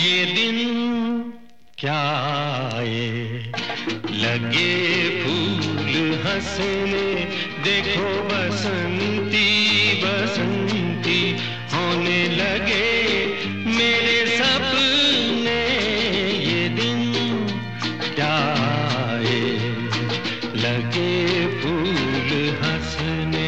ये दिन क्या आए, लगे फूल हंसने, देखो बसंती बसंती होने लगे मेरे सपने। ये दिन क्या आए, लगे फूल हंसने।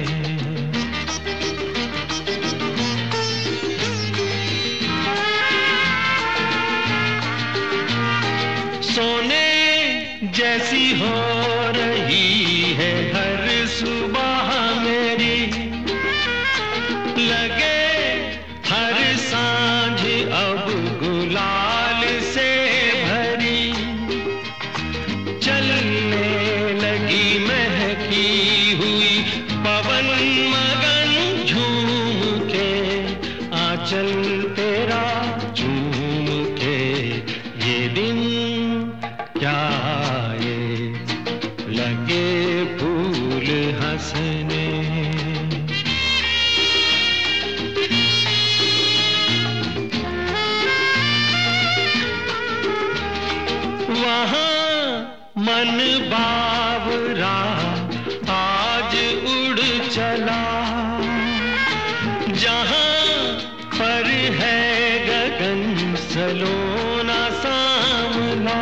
सोने जैसी हो रही है हर सुबह मेरी, लगे हर सांझ अब गुलाल से भरी। चलने लगी महकी हुई पवन मगन झूम के, आंचल तेरा झूम के। ये दिन क्या आए, लगे फूल हंसने। वहाँ मन बावरा आज उड़ चला, जहाँ पर है गगन सलोना सांवला।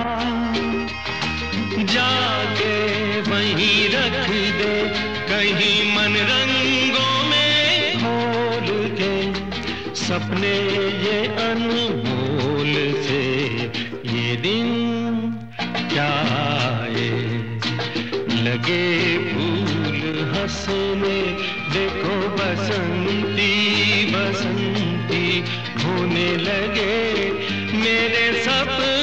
जाके वहीं रख दे कहीं मन रंगों में घोल के, सपने ये अनमोल से। ये दिन क्या आए, लगे फूल हंसने, देखो बसंती बसंती होने लगे मेरे सपने।